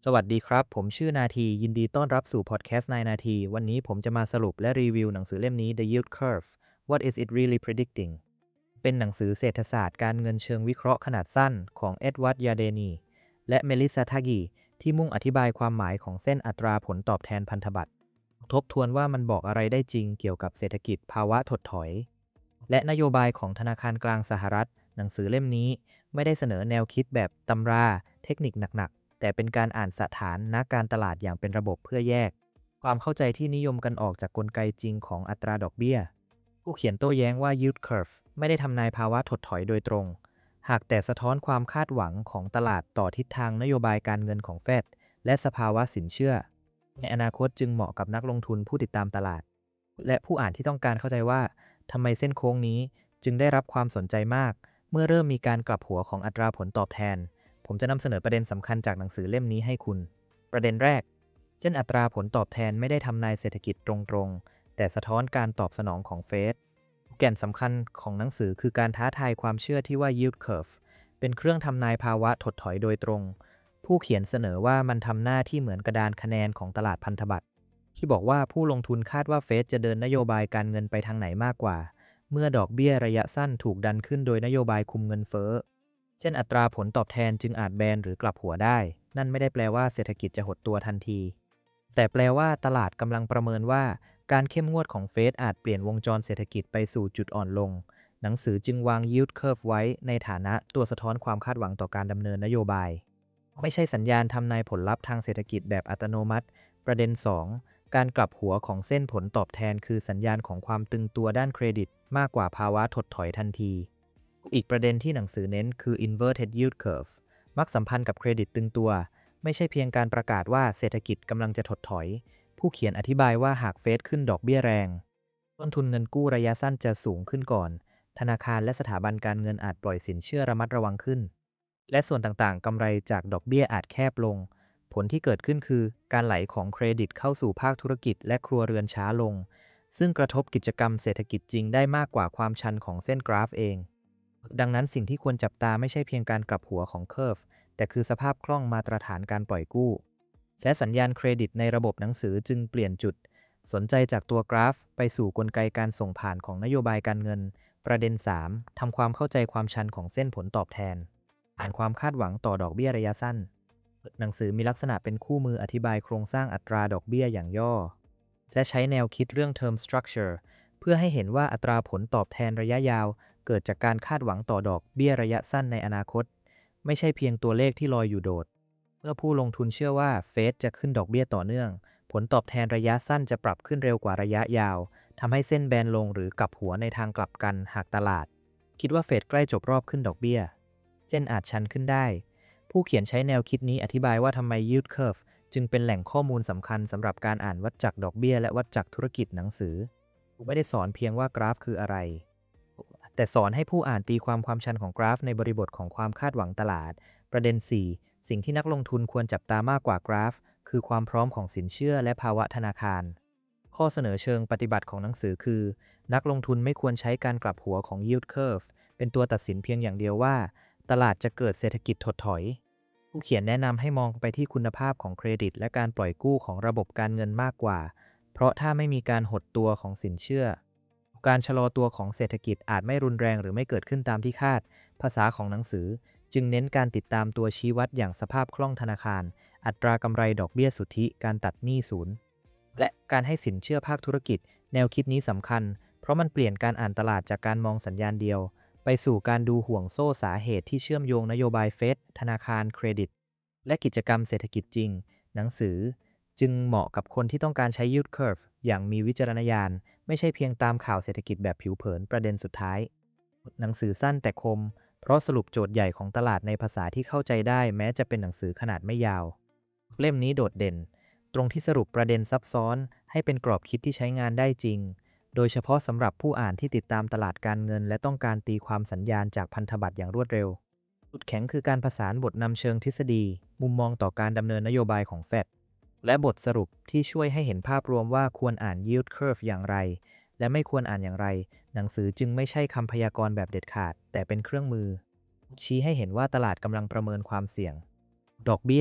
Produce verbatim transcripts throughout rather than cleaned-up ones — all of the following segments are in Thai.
สวัสดีครับผมชื่อนาทียินดีต้อนรับสู่พอดแคสต์นายนาทีวันนี้ผมจะมาสรุปและรีวิวหนังสือเล่มนี้ The Yield Curve What is it really predicting เป็นหนังสือเศรษฐศาสตร์การเงินเชิงวิเคราะห์ขนาดสั้นของเอ็ดวาร์ดยาเดนีและเมลิซาทากีที่มุ่งอธิบายความหมายของเส้นอัตราผลตอบแทนพันธบัตรทบทวนว่ามันบอกอะไรได้จริงเกี่ยวกับเศรษฐกิจภาวะถดถอยและนโยบายของธนาคารกลางสหรัฐหนังสือเล่มนี้ไม่ได้เสนอแนวคิดแบบตำราเทคนิคหนักๆแต่เป็นการอ่านสถานนักการตลาดอย่างเป็นระบบเพื่อแยกความเข้าใจที่นิยมกันออกจากกลไกจริงของอัตราดอกเบี้ยผู้เขียนโต้แย้งว่า yield curve ไม่ได้ทำนายภาวะถดถอยโดยตรงหากแต่สะท้อนความคาดหวังของตลาดต่อทิศทางนโยบายการเงินของเฟดและสภาวะสินเชื่อในอนาคตจึงเหมาะกับนักลงทุนผู้ติดตามตลาดและผู้อ่านที่ต้องการเข้าใจว่าทำไมเส้นโค้งนี้จึงได้รับความสนใจมากเมื่อเริ่มมีการกลับหัวของอัตราผลตอบแทนผมจะนำเสนอประเด็นสำคัญจากหนังสือเล่มนี้ให้คุณประเด็นแรกเส้นอัตราผลตอบแทนไม่ได้ทำนายเศรษฐกิจตรงๆแต่สะท้อนการตอบสนองของเฟดแก่นสำคัญของหนังสือคือการท้าทายความเชื่อที่ว่า yield curve เป็นเครื่องทำนายภาวะถดถอยโดยตรงผู้เขียนเสนอว่ามันทำหน้าที่เหมือนกระดานคะแนนของตลาดพันธบัตรที่บอกว่าผู้ลงทุนคาดว่าเฟดจะเดินนโยบายการเงินไปทางไหนมากกว่าเมื่อดอกเบี้ยระยะสั้นถูกดันขึ้นโดยนโยบายคุมเงินเฟ้อเช่นอัตราผลตอบแทนจึงอาจแบนหรือกลับหัวได้นั่นไม่ได้แปลว่าเศรษฐกิจจะหดตัวทันทีแต่แปลว่าตลาดกำลังประเมินว่าการเข้มงวดของเฟดอาจเปลี่ยนวงจรเศรษฐกิจไปสู่จุดอ่อนลงหนังสือจึงวาง yield curve ไว้ในฐานะตัวสะท้อนความคาดหวังต่อการดำเนินนโยบายไม่ใช่สัญญาณทำนายผลลัพธ์ทางเศรษฐกิจแบบอัตโนมัติประเด็นสองการกลับหัวของเส้นผลตอบแทนคือสัญญาณของความตึงตัวด้านเครดิตมากกว่าภาวะถดถอยทันทีอีกประเด็นที่หนังสือเน้นคือ inverted yield curve มักสัมพันธ์กับเครดิตตึงตัวไม่ใช่เพียงการประกาศว่าเศรษฐกิจกำลังจะถดถอยผู้เขียนอธิบายว่าหากเฟดขึ้นดอกเบี้ยแรงต้นทุนเงินกู้ระยะสั้นจะสูงขึ้นก่อนธนาคารและสถาบันการเงินอาจปล่อยสินเชื่อระมัดระวังขึ้นและส่วนต่างๆกำไรจากดอกเบี้ยอาจแคบลงผลที่เกิดขึ้นคือการไหลของเครดิตเข้าสู่ภาคธุรกิจและครัวเรือนช้าลงซึ่งกระทบกิจกรรมเศรษฐกิจจริงได้มากกว่าความชันของเส้นกราฟเองดังนั้นสิ่งที่ควรจับตาไม่ใช่เพียงการกลับหัวของเคอร์ฟแต่คือสภาพคล่องมาตรฐานการปล่อยกู้และสัญญาณเครดิตในระบบหนังสือจึงเปลี่ยนจุดสนใจจากตัวกราฟไปสู่กลไกการส่งผ่านของนโยบายการเงินประเด็นสามทำความเข้าใจความชันของเส้นผลตอบแทนอ่านความคาดหวังต่อดอกเบี้ยระยะสั้นหนังสือมีลักษณะเป็นคู่มืออธิบายโครงสร้างอัตราดอกเบี้ยอย่างย่อและใช้แนวคิดเรื่อง term structure เพื่อให้เห็นว่าอัตราผลตอบแทนระยะยาวเกิดจากการคาดหวังต่อดอกเบี้ยระยะสั้นในอนาคตไม่ใช่เพียงตัวเลขที่ลอยอยู่โดดเมื่อผู้ลงทุนเชื่อว่าเฟดจะขึ้นดอกเบี้ยต่อเนื่องผลตอบแทนระยะสั้นจะปรับขึ้นเร็วกว่าระยะยาวทำให้เส้นแบนลงหรือกลับหัวในทางกลับกันหากตลาดคิดว่าเฟดใกล้จบรอบขึ้นดอกเบี้ยเส้นอาจชันขึ้นได้ผู้เขียนใช้แนวคิดนี้อธิบายว่าทำไม yield curve จึงเป็นแหล่งข้อมูลสำคัญสำหรับการอ่านวัฏจักรดอกเบี้ยและวัฏจักรธุรกิจหนังสือไม่ได้สอนเพียงว่ากราฟคืออะไรแต่สอนให้ผู้อ่านตีความความชันของกราฟในบริบทของความคาดหวังตลาดประเด็นสี่สิ่งที่นักลงทุนควรจับตามากกว่ากราฟคือความพร้อมของสินเชื่อและภาวะธนาคารข้อเสนอเชิงปฏิบัติของหนังสือคือนักลงทุนไม่ควรใช้การกลับหัวของ yield curve เป็นตัวตัดสินเพียงอย่างเดียวว่าตลาดจะเกิดเศรษฐกิจถดถอยผู้เขียนแนะนำให้มองไปที่คุณภาพของเครดิตและการปล่อยกู้ของระบบการเงินมากกว่าเพราะถ้าไม่มีการหดตัวของสินเชื่อการชะลอตัวของเศรษฐกิจอาจไม่รุนแรงหรือไม่เกิดขึ้นตามที่คาดภาษาของหนังสือจึงเน้นการติดตามตัวชี้วัดอย่างสภาพคล่องธนาคารอัตรากำไรดอกเบี้ยสุทธิการตัดหนี้ศูนย์และการให้สินเชื่อภาคธุรกิจแนวคิดนี้สำคัญเพราะมันเปลี่ยนการอ่านตลาดจากการมองสัญญาณเดียวไปสู่การดูห่วงโซ่สาเหตุที่เชื่อมโยงนโยบายเฟดธนาคารเครดิตและกิจกรรมเศรษฐกิจจริงหนังสือจึงเหมาะกับคนที่ต้องการใช้ yield curve อย่างมีวิจารณญาณไม่ใช่เพียงตามข่าวเศรษฐกิจแบบผิวเผินประเด็นสุดท้ายหนังสือสั้นแต่คมเพราะสรุปโจทย์ใหญ่ของตลาดในภาษาที่เข้าใจได้แม้จะเป็นหนังสือขนาดไม่ยาวเล่มนี้โดดเด่นตรงที่สรุปประเด็นซับซ้อนให้เป็นกรอบคิดที่ใช้งานได้จริงโดยเฉพาะสำหรับผู้อ่านที่ติดตามตลาดการเงินและต้องการตีความสัญญาณจากพันธบัตรอย่างรวดเร็วจุดแข็งคือการผสานบทนำเชิงทฤษฎีมุมมองต่อการดำเนินนโยบายของเฟดและบทสรุปที่ช่วยให้เห็นภาพรวมว่าควรอ่าน yield curve อย่างไรและไม่ควรอ่านอย่างไรหนังสือจึงไม่ใช่คำพยากรณ์แบบเด็ดขาดแต่เป็นเครื่องมือชี้ให้เห็นว่าตลาดกำลังประเมินความเสี่ยงดอกเบี้ย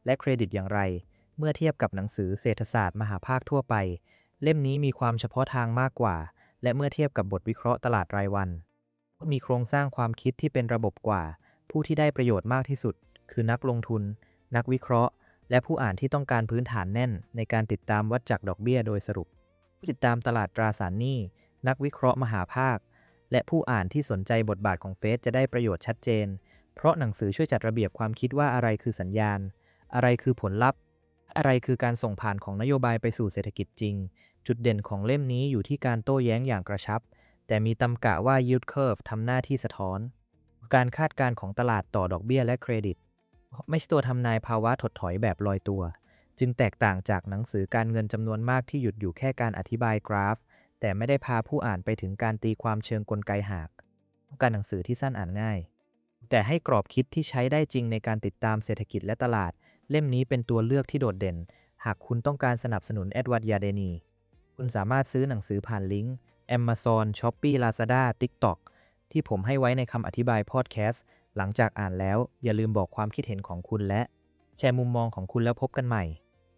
และเครดิตอย่างไรเมื่อเทียบกับหนังสือเศรษฐศาสตร์มหาภาคทั่วไปเล่มนี้มีความเฉพาะทางมากกว่าและเมื่อเทียบกับบทวิเคราะห์ตลาดรายวันมีโครงสร้างความคิดที่เป็นระบบกว่าผู้ที่ได้ประโยชน์มากที่สุดคือนักลงทุนนักวิเคราะห์และผู้อ่านที่ต้องการพื้นฐานแน่นในการติดตามวัฏจักรดอกเบี้ยโดยสรุปผู้ติดตามตลาดตราสารหนี้นักวิเคราะห์มหาภาคและผู้อ่านที่สนใจบทบาทของเฟดจะได้ประโยชน์ชัดเจนเพราะหนังสือช่วยจัดระเบียบความคิดว่าอะไรคือสัญญาณอะไรคือผลลัพธ์อะไรคือการส่งผ่านของนโยบายไปสู่เศรษฐกิจจริงจุดเด่นของเล่มนี้อยู่ที่การโต้แย้งอย่างกระชับแต่มีตำกะว่า yield curve ทำหน้าที่สะท้อนการคาดการณ์ของตลาดต่อดอกเบี้ยและเครดิตไม่ใช่ตัวทำนายภาวะถดถอยแบบลอยตัวจึงแตกต่างจากหนังสือการเงินจำนวนมากที่หยุดอยู่แค่การอธิบายกราฟแต่ไม่ได้พาผู้อ่านไปถึงการตีความเชิงกลไกหากการหนังสือที่สั้นอ่านง่ายแต่ให้กรอบคิดที่ใช้ได้จริงในการติดตามเศรษฐกิจและตลาดเล่มนี้เป็นตัวเลือกที่โดดเด่นหากคุณต้องการสนับสนุนเอ็ดวาร์ด ยาเดนีคุณสามารถซื้อหนังสือผ่านลิงก์ Amazon Shopee Lazada TikTok ที่ผมให้ไว้ในคำอธิบายพอดแคสต์หลังจากอ่านแล้วอย่าลืมบอกความคิดเห็นของคุณและแชร์มุมมองของคุณแล้วพบกันใหม่